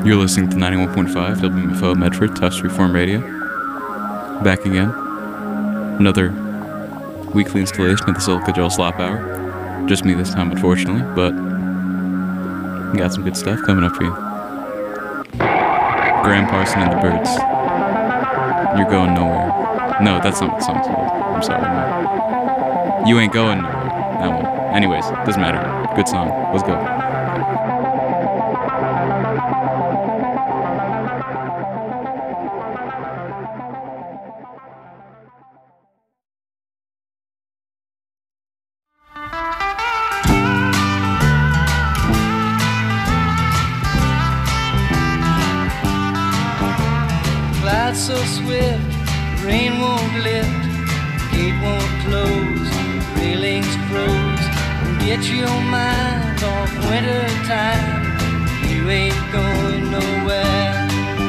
You're listening to 91.5 WMFO Medford, Tufts Reform Radio. Back again. Another weekly installation of the Silica Gel Slop Hour. Just me this time, unfortunately, but we got some good stuff coming up for you. Graham Parson and the Birds. You're going nowhere. No, that's not what the song's called. I'm sorry, man. You ain't going nowhere. That one. Anyways, doesn't matter. Good song. Let's go. So swift, rain won't lift, gate won't close, railings froze. Get your mind off winter time, you ain't going nowhere.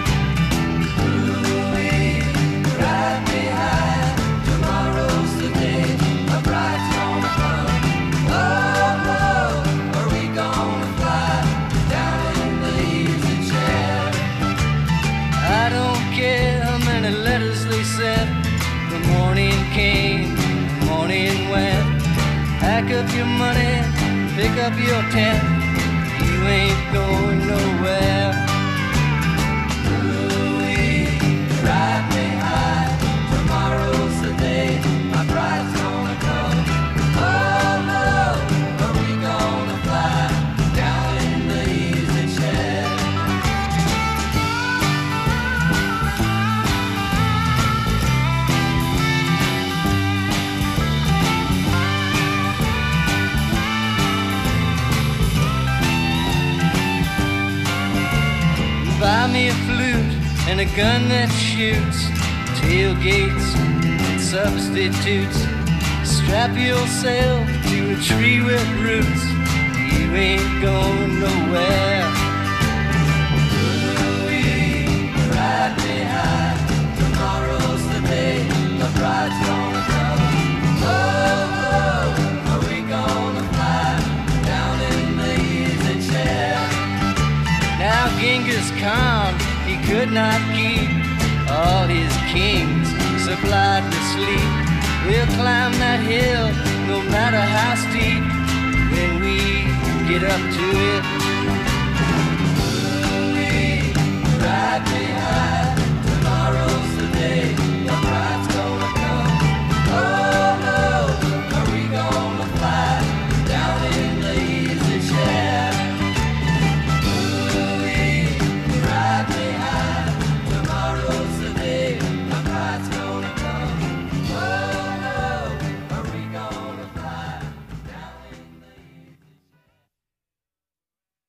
Ooh-wee, ride me high, tomorrow's the day, a bride's gonna come. Oh, oh, are we gonna fly down in the easy chair? I don't care the letters they sent, the morning came, the morning went. Pack up your money, pick up your tent, you ain't going nowhere. Ooh-wee, ride me high, tomorrow's the day, my bride's gonna come. Oh no, are we gonna fly down in the easy chair? Buy me a flute and a gun that shoots, tailgates and substitutes. Strap yourself to a tree with roots, you ain't going nowhere. Ooh-wee, ride me high, tomorrow's the day, the bride's gonna come. Oh, oh, are we gonna fly down in the easy chair? Now Genghis Khan, he could not keep all his kings supplied with sleep. We'll climb that hill, no matter how steep, when we get up to it. Ooh-wee, ride me high, tomorrow's the day, the bride's gonna come. Oh no, are we gonna fly down in the easy chair? Ride me high, tomorrow's the day, my bride's gonna come. Oh no, are we gonna fly down in the easy chair?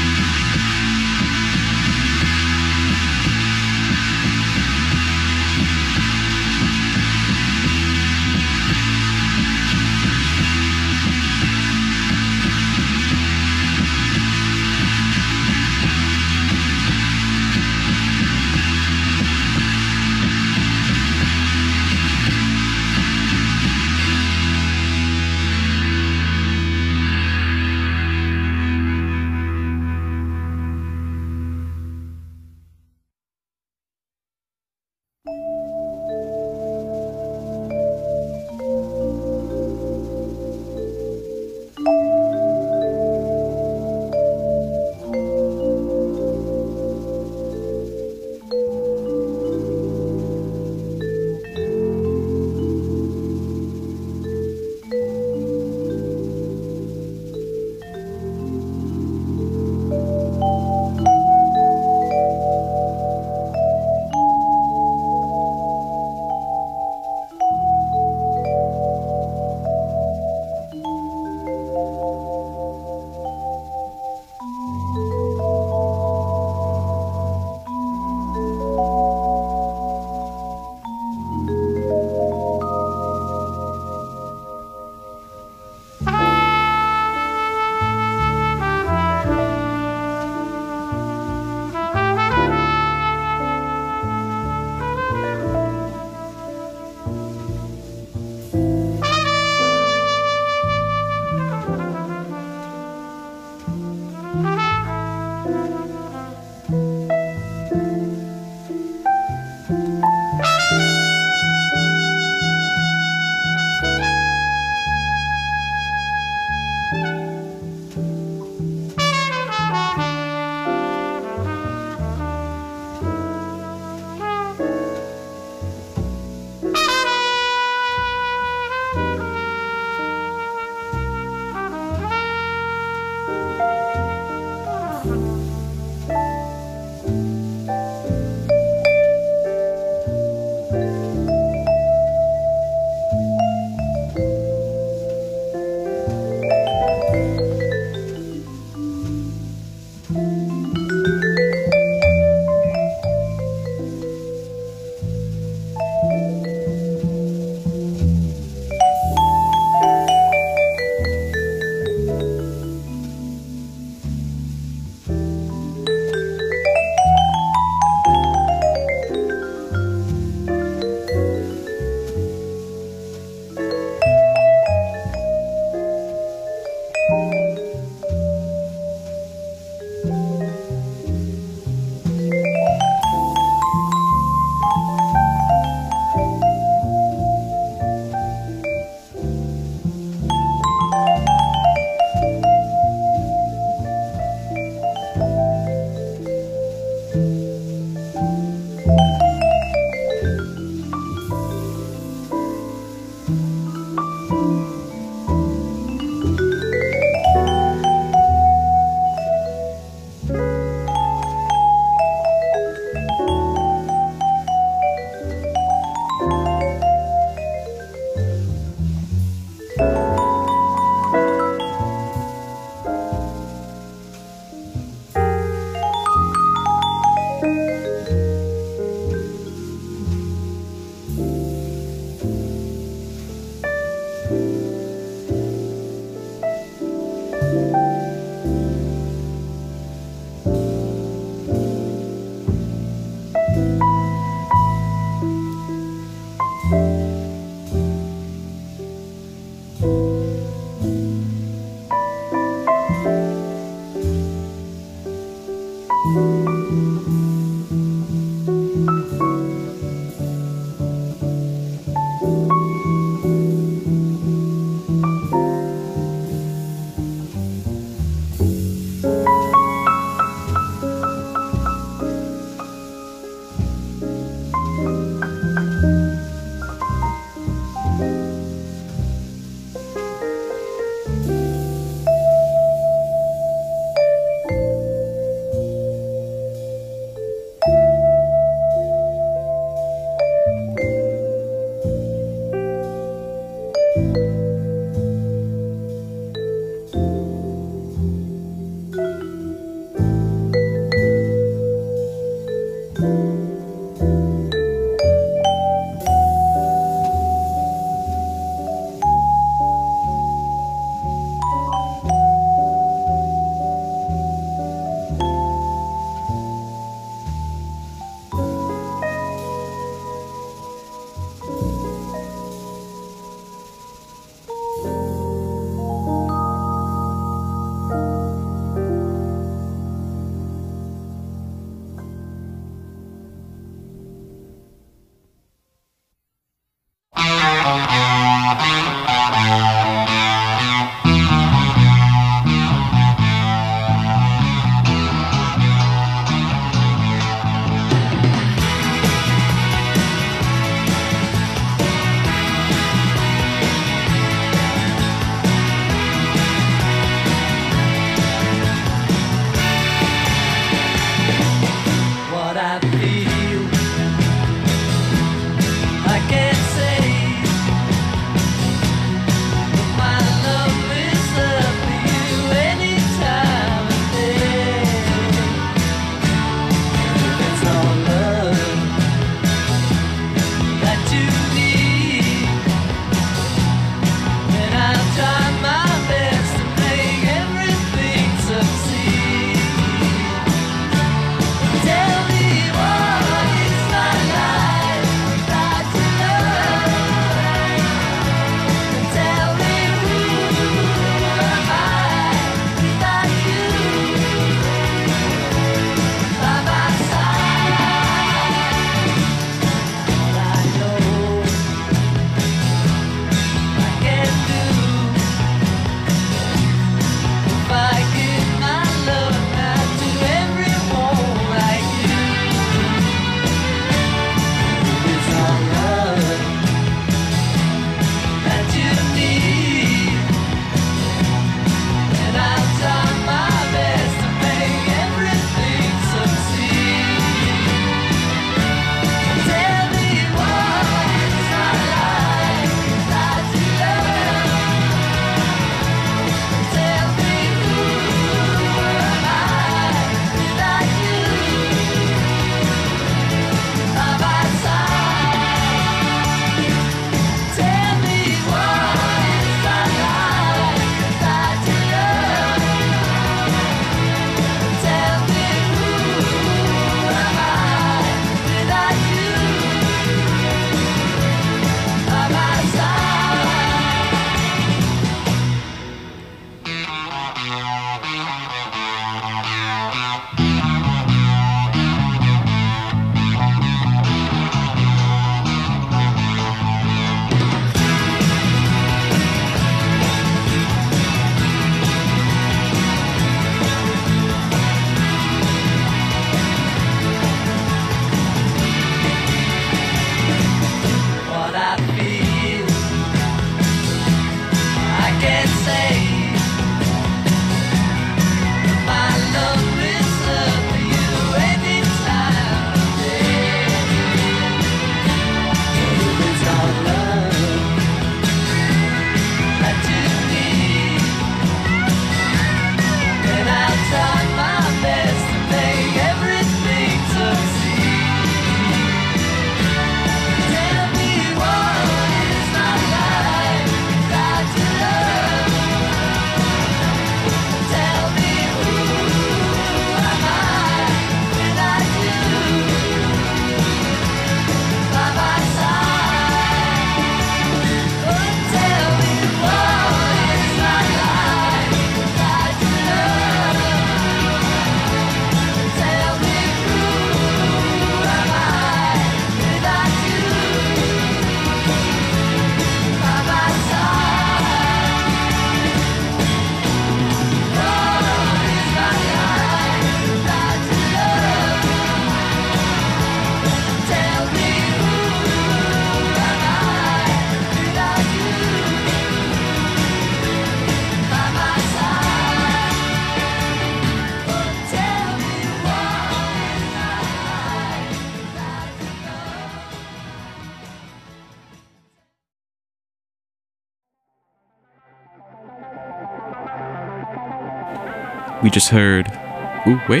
We just heard. Ooh, wait.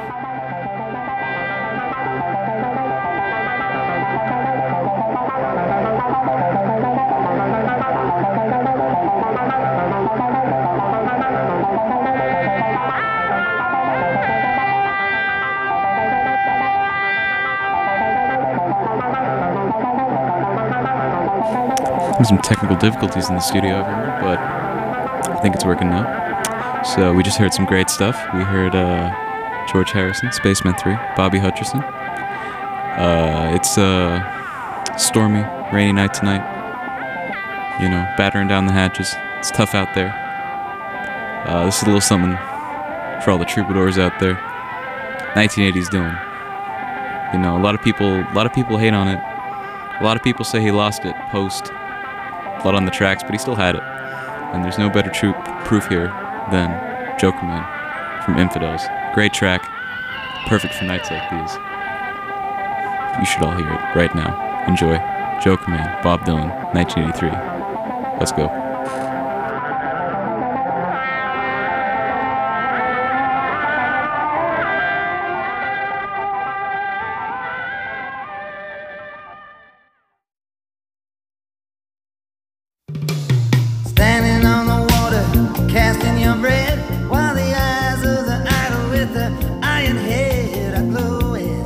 Some technical difficulties in the studio over here, but I think it's working now. So we just heard some great stuff. We heard George Harrison, Spaceman 3, Bobby Hutcherson. It's a stormy, rainy night tonight. You know, battering down the hatches. It's tough out there. This is a little something for all the troubadours out there. 1980s Dylan. You know, a lot of people hate on it. A lot of people say he lost it post Blood on the Tracks, but he still had it. And there's no better proof here than Joker Man from Infidels. Great track, perfect for nights like these. You should all hear it right now. Enjoy. Joker Man, Bob Dylan, 1983. Let's go. Standing on the water, casting your bread, while the eyes of the idol with the iron head are glowing.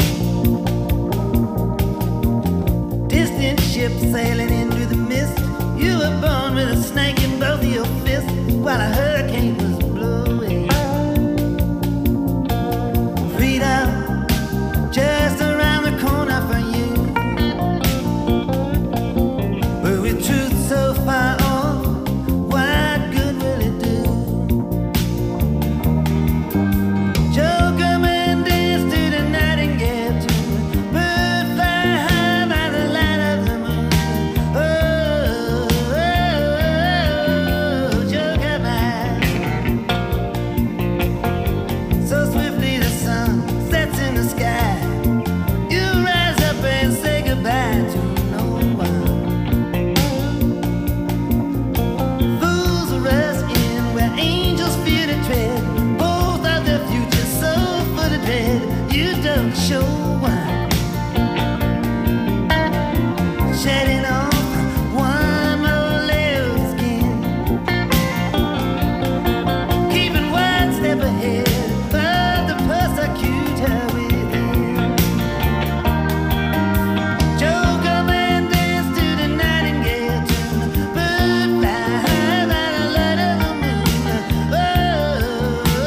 Distant ships sailing into the mist. You were born with a snake in both of your fists, while a hurricane was blowing. Freedom, just around the corner for you. But with truth so far off, what good will it do? Joker Man danced to the nightingale tune. Bird fly high by the light of the moon. Oh, oh, oh, Joker Man. So swiftly the sun sets in the sky. You rise up and say goodbye to no one. Fools rush in where angels fear to tread. Both of the future so full of dread. You don't show one. Shedding off one more layer of skin. Keeping one step ahead of the persecutor within. Joker Man danced to the nightingale tune. Bird fly high by the light of the moon. Oh,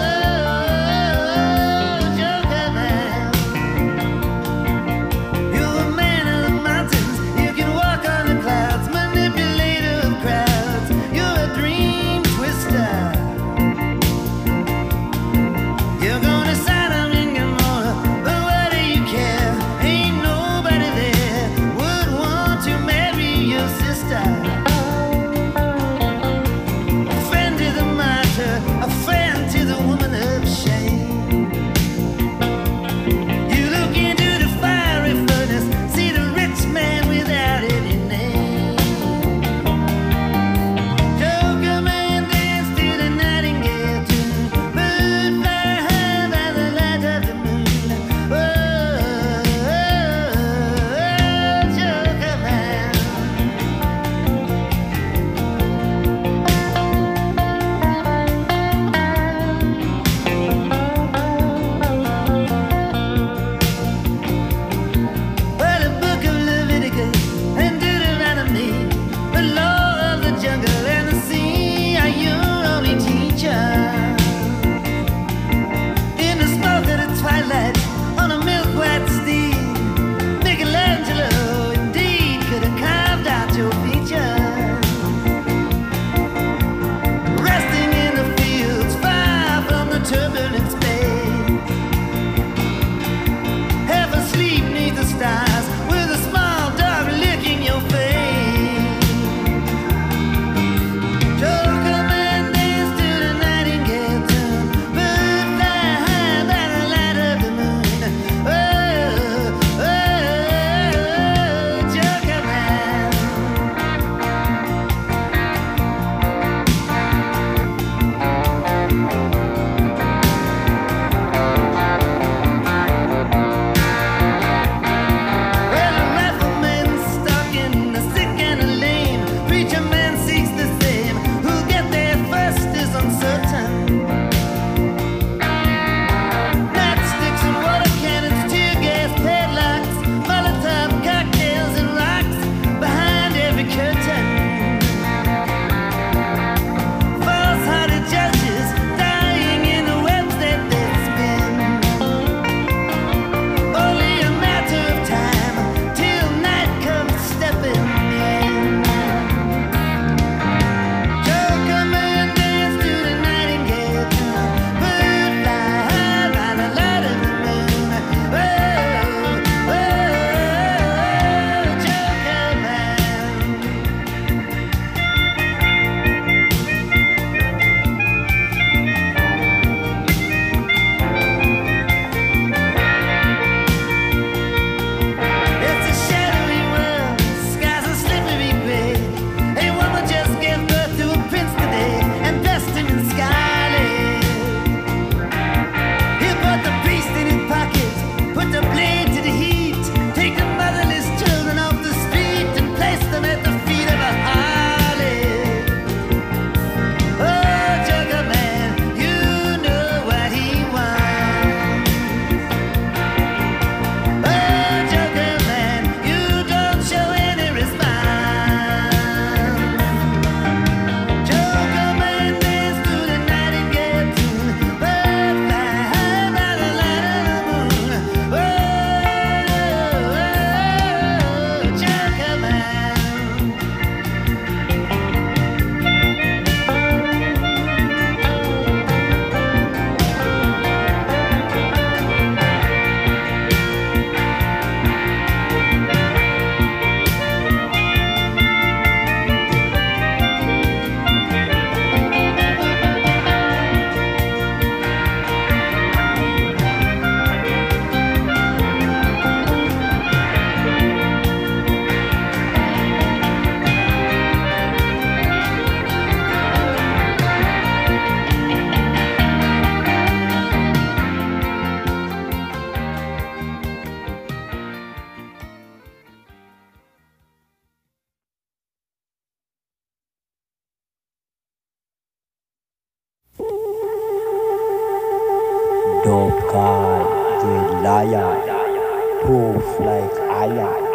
Dope guy, the liar, proof like iron.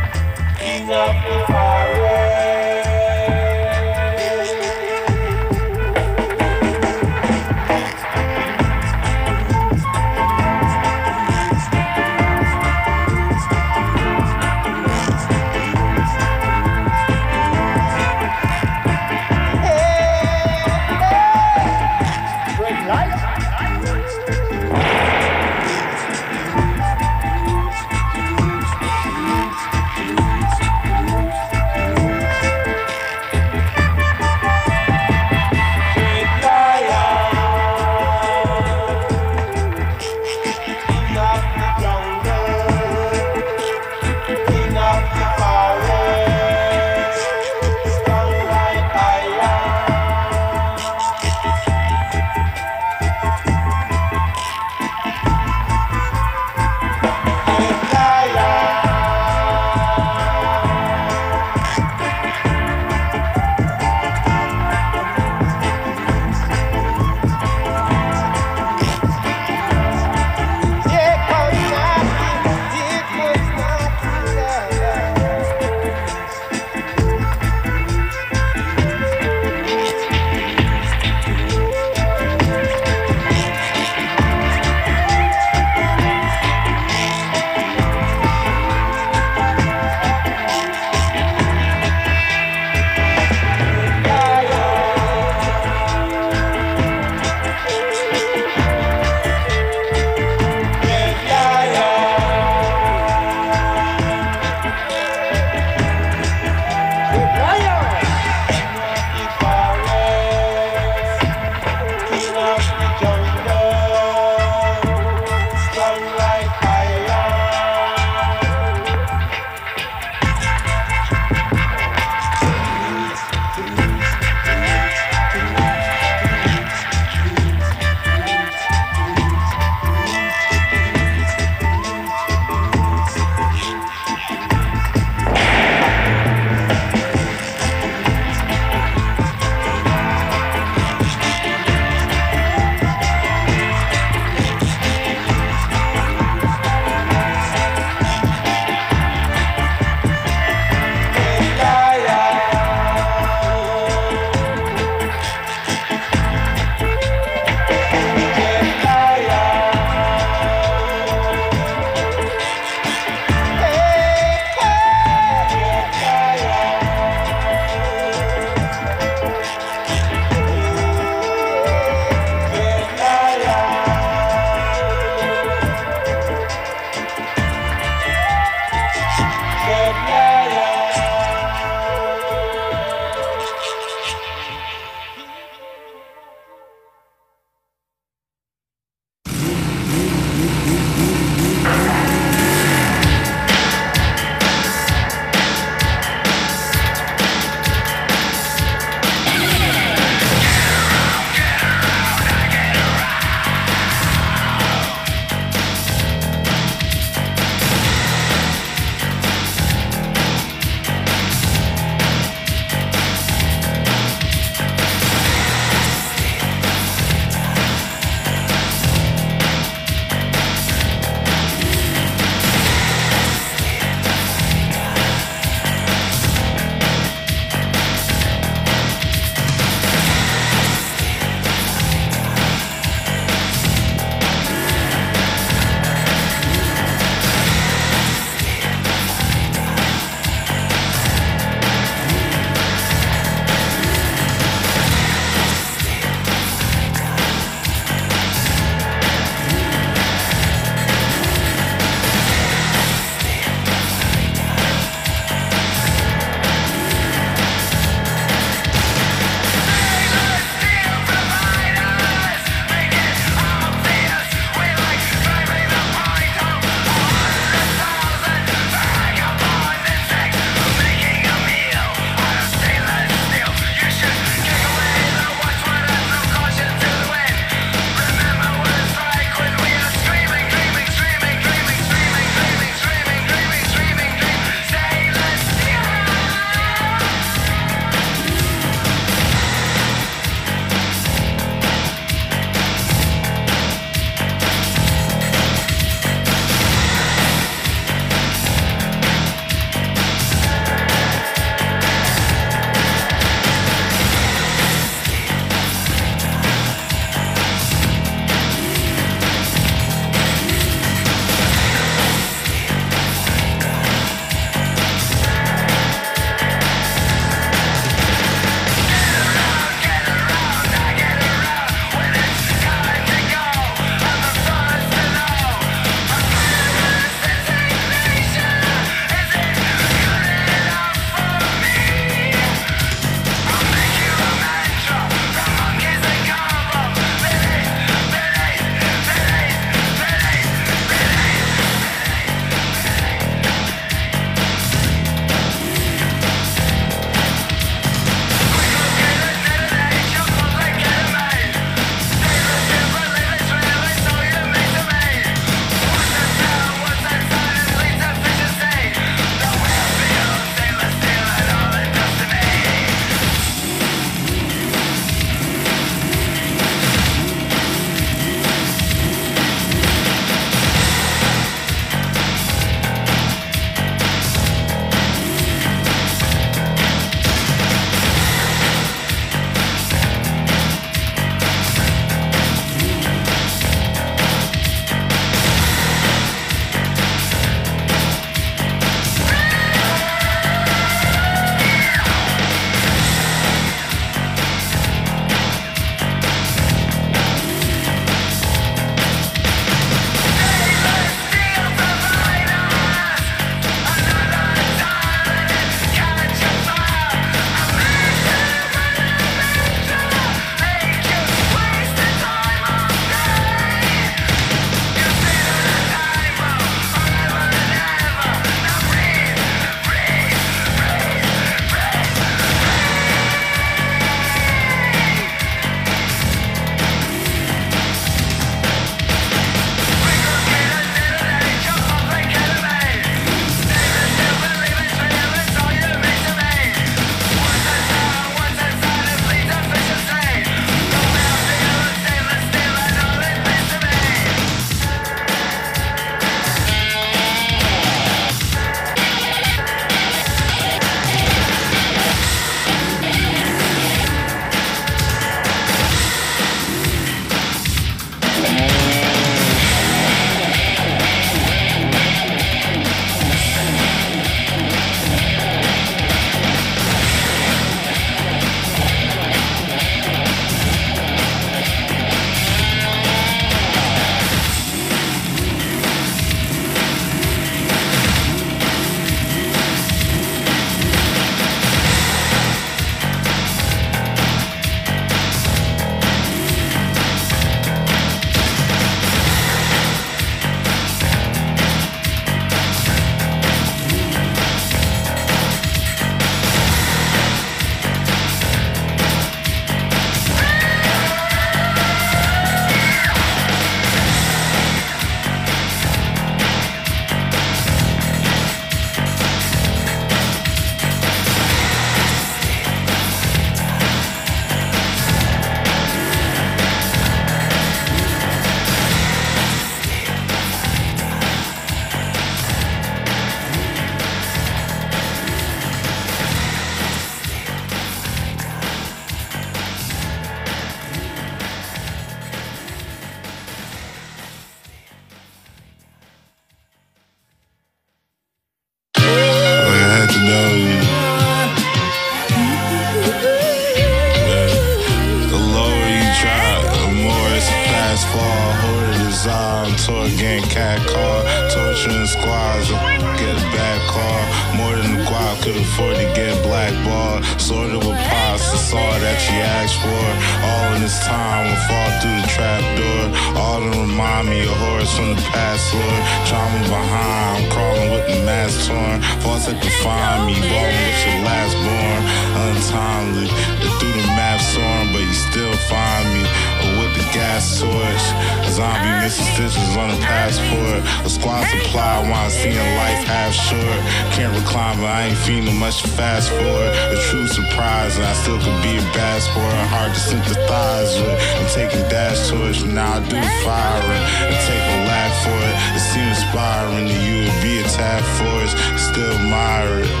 cat car. Torturing squads, get a bad car. More than the guap could afford to get blackballed. Sorted with pops, that's all that you asked for. All in this time will fall through the trap door. All to remind me of horrors from the past, Lord. Trauma behind, I'm crawling with the mask torn. False that define me, balling with your last born. Untimely, through the map soaring, but you still find me. Or with the gas torch, a zombie missing stitches on a passport. A squad supply while I'm seeing life half short. Can't recline, but I ain't feeling much to fast forward. A true surprise, and I still could be a bad sport. Hard to sympathize with. I'm taking dash torch, but now I do the firing and take a laugh for it. It seems inspiring that you would be a tag force, still admire it.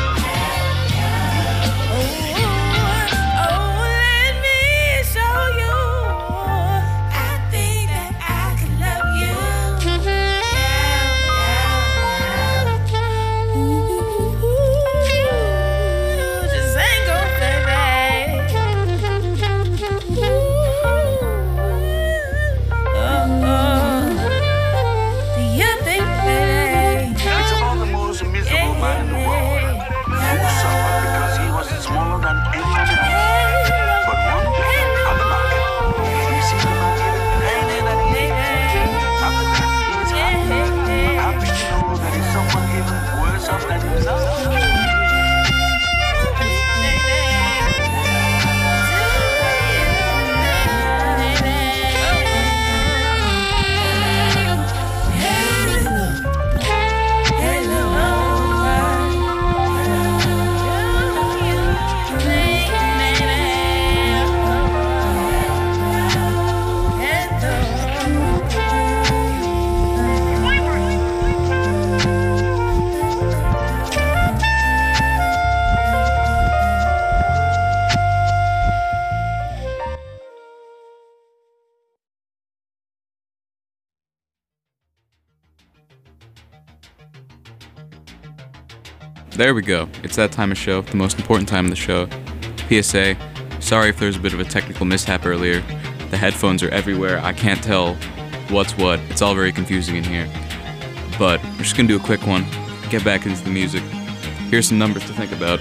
There we go. It's that time of show, the most important time of the show. PSA, sorry if there's a bit of a technical mishap earlier. The headphones are everywhere. I can't tell what's what. It's all very confusing in here. But we're just gonna do a quick one. Get back into the music. Here's some numbers to think about.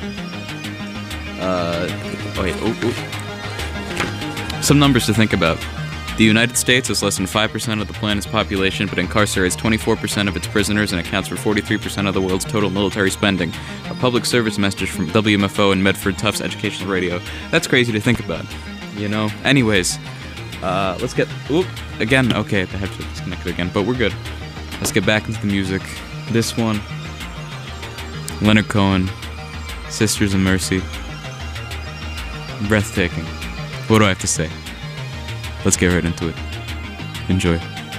Some numbers to think about. The United States has less than 5% of the planet's population, but incarcerates 24% of its prisoners and accounts for 43% of the world's total military spending. A public service message from WMFO and Medford Tufts Educational Radio. That's crazy to think about, you know? Anyways, let's get... Again, okay, the headset disconnected again, but we're good. Let's get back into the music. This one, Leonard Cohen, Sisters of Mercy. Breathtaking. What do I have to say? Let's get right into it. Enjoy.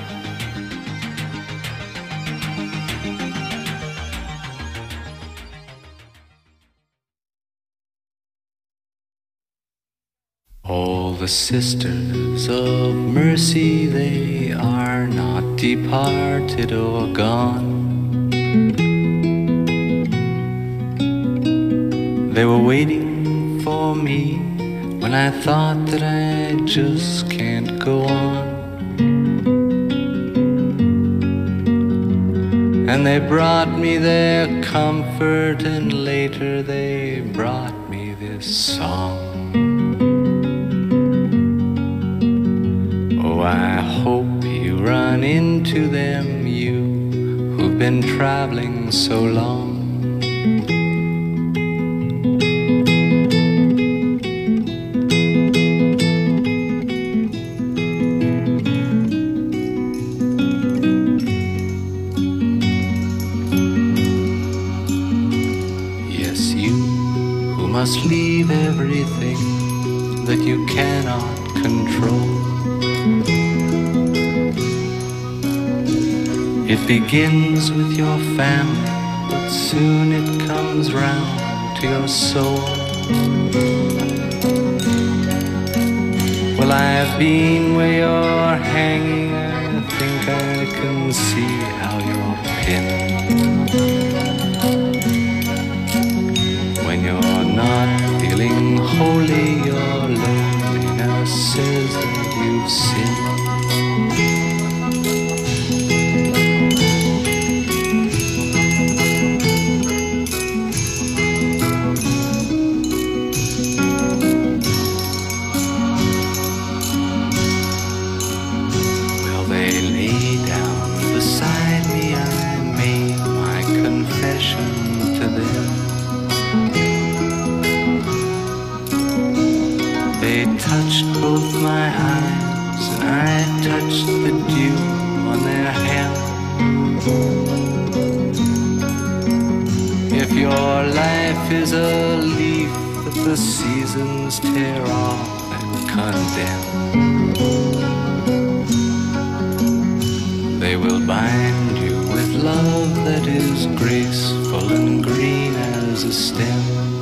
All the sisters of mercy, they are not departed or gone. They were waiting for me when I thought that I just can't go on. And they brought me their comfort, and later they brought me this song. Oh, I hope you run into them, you who've been traveling so long. Must leave everything that you cannot control. It begins with your family, but soon it comes round to your soul. Well, I've been where you're hanging, I think I can see how you're pinned. When you're not feeling holy, your loneliness says that you've sinned. If your life is a leaf that the seasons tear off and condemn, they will bind you with love that is graceful and green as a stem.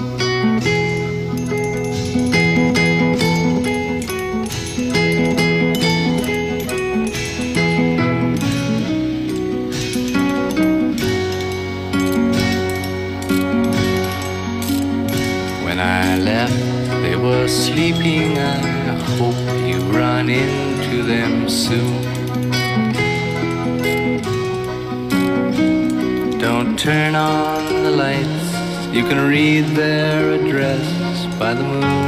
When I left, they were sleeping. I hope you run into them soon. Don't turn on the lights. You can read their address by the moon.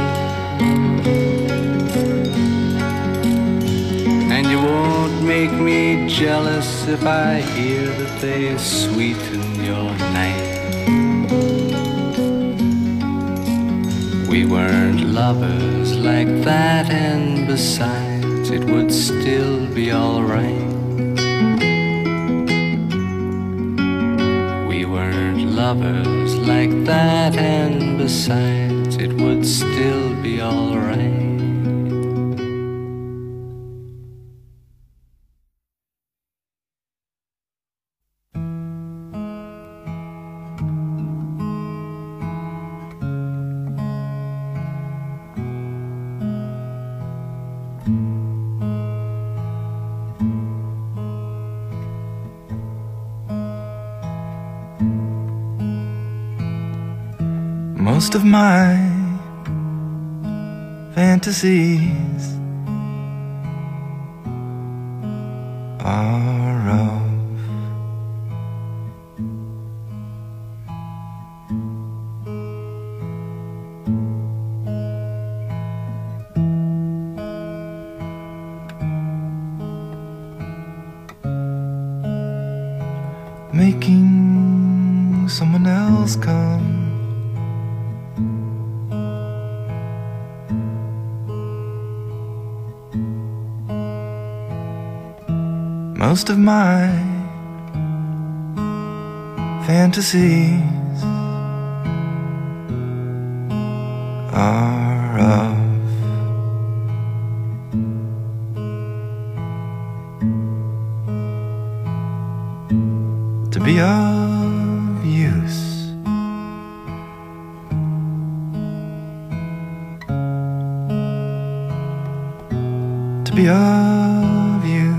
And you won't make me jealous if I hear that they sweeten your night. We weren't lovers like that, and besides, it would still be alright. We weren't lovers like that, and besides, it would still be alright. Most of my fantasies are of making someone else come. Most of my fantasies are of to be of use, to be of use.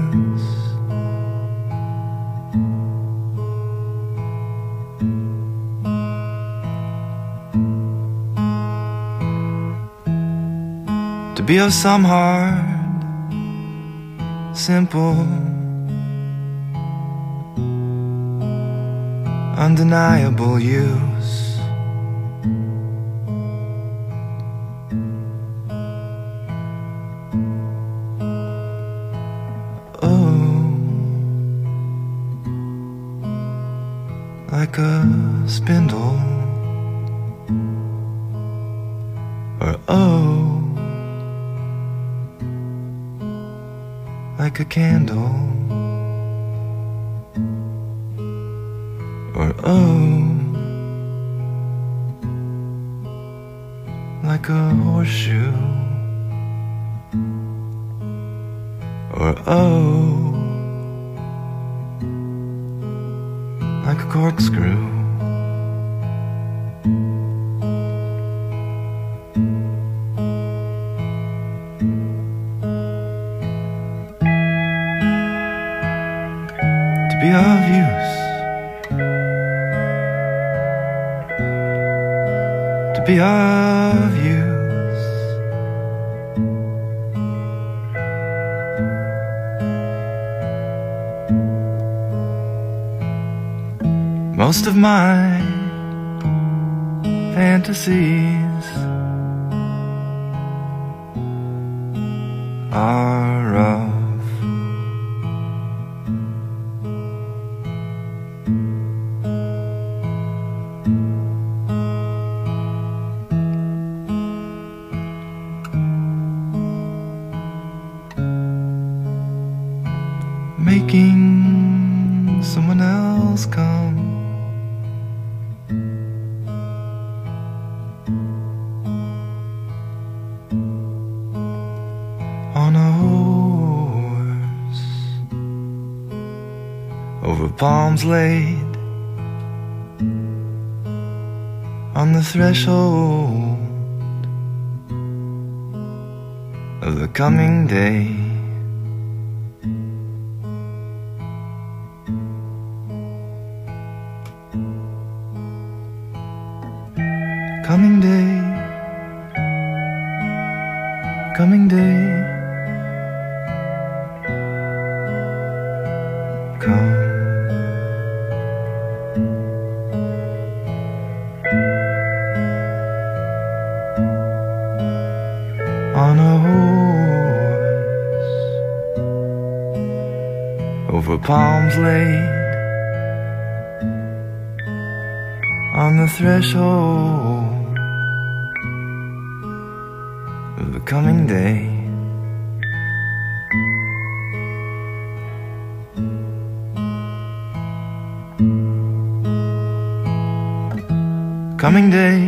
To be of some hard, simple, undeniable use. Oh, like a spindle, or oh, like a candle, or oh, like a horseshoe, or oh, like a corkscrew. To be of use, to be of use, most of my fantasies are of making someone else come. On a horse, over palms laid, on the threshold of the coming day. Coming day, coming day, come. On a horse, over palms laid, on the threshold of the coming day. Coming day,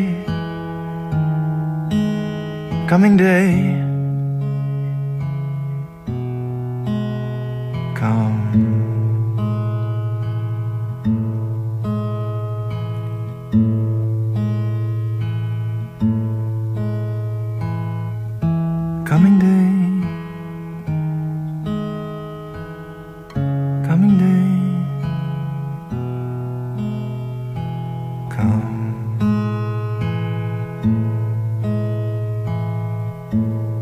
coming day, come. Coming day, coming day, come.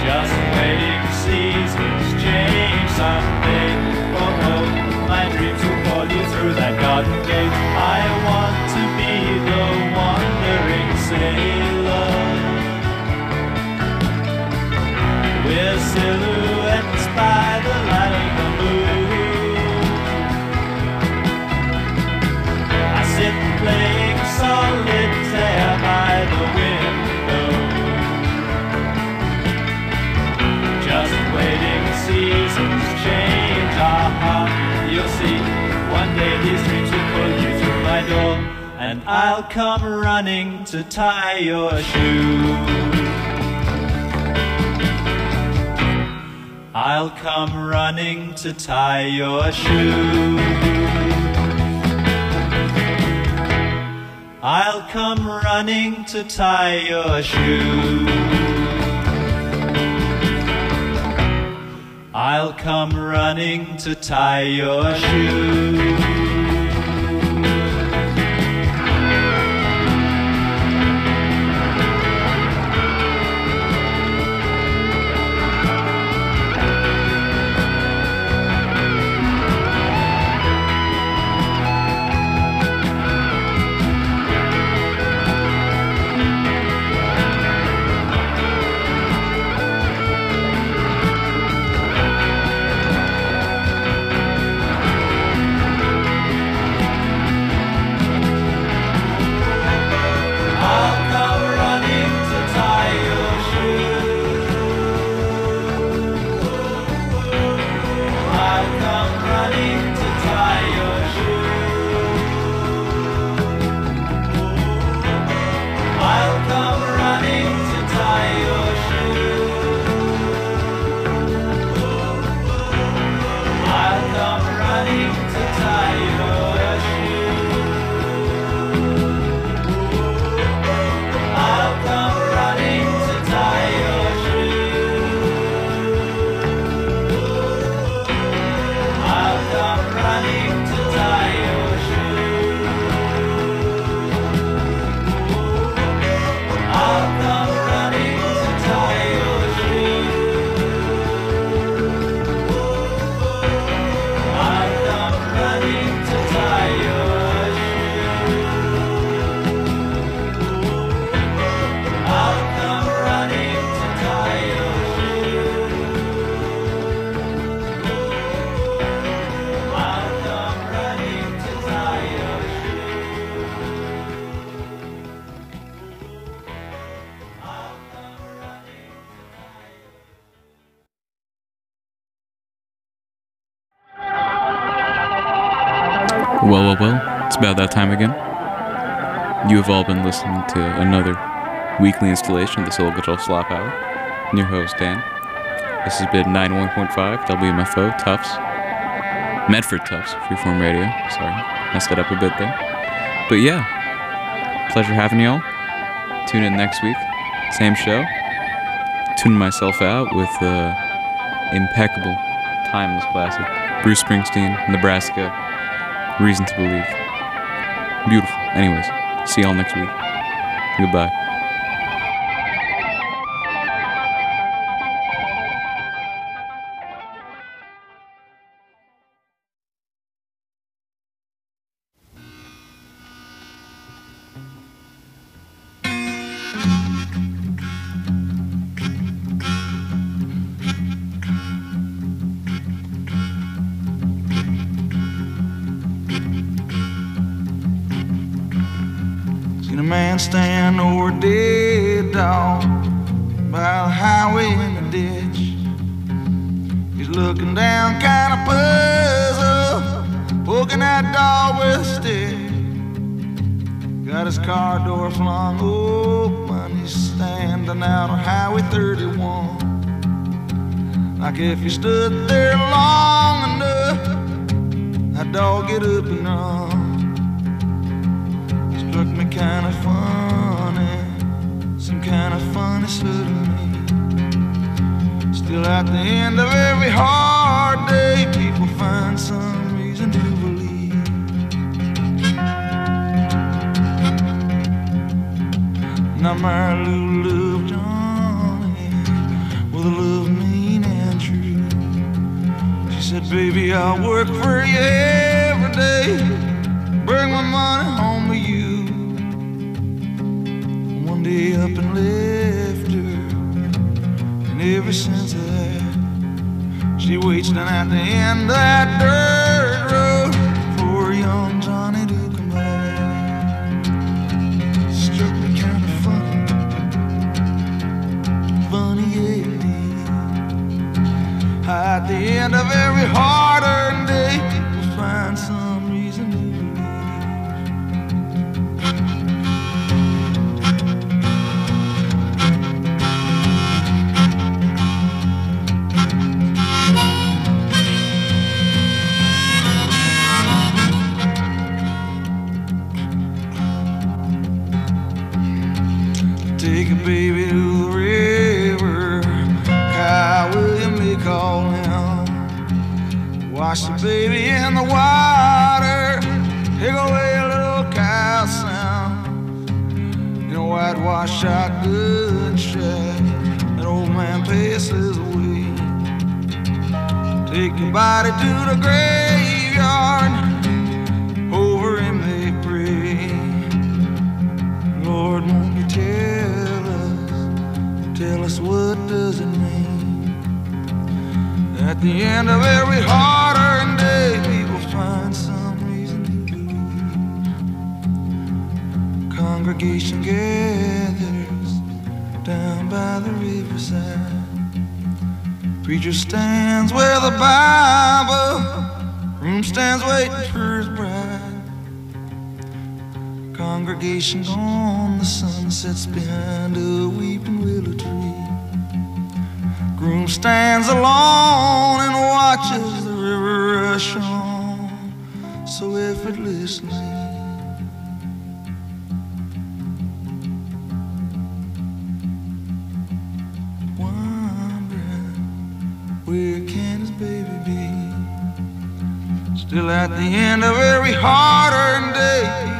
Just waiting, seasons change someday. Oh, oh, my dreams will call you through that garden gate. I want to be the wandering sailor, with silhouettes by the light of the moon. I sit playing solitaire by the window, just waiting, seasons change. Aha, you'll see, one day these dreams will pull you through my door, and I'll come running to tie your shoe. I'll come running to tie your shoe. I'll come running to tie your shoe. I'll come running to tie your shoe. Well, it's about that time again. You have all been listening to another weekly installation of the Soul Control Slop Hour. I'm your host, Dan. This has been 91.5 WMFO Tufts. Medford Tufts, Freeform Radio. Sorry, messed it up a bit there. But yeah, pleasure having y'all. Tune in next week, same show. Tuning myself out with impeccable, timeless classic. Bruce Springsteen, Nebraska, Reason to Believe. Beautiful. Anyways, see y'all next week. Goodbye. Seen a man stand over a dead dog by the highway in the ditch. He's looking down, kind of puzzled, poking that dog with a stick. Got his car door flung open, he's standing out on Highway 31. Like if he stood there long enough, that dog get up and run. Struck me kind of funny, some kind of funny sort of me. Still at the end of every hard day, people find some reason to believe. Now my little love Johnny, with a baby, I'll work for you every day, bring my money home to you. One day up and left her, and ever since that, she waits down at the end of that dirt road for young Johnny to come back. Struck me kind of funny, yeah. At the end of every hard-earned day, we'll find some reason to take a baby to the river, Kyle William they call him. Wash the baby in the water, take away a little cow sound. In a whitewash shotgun shack, an old man paces away. Take your body to the graveyard, over him they pray. Lord, won't you tell us what does it mean? At the end of every hard-earned day, we will find some reason to believe. Congregation gathers down by the riverside. Preacher stands where the Bible, room stands waiting for his bride. Congregation gone, the sun sets behind a weeping willow tree. Groom stands alone and watches the river rush on so effortlessly. Wondering, where can his baby be? Still at the end of every hard-earned day,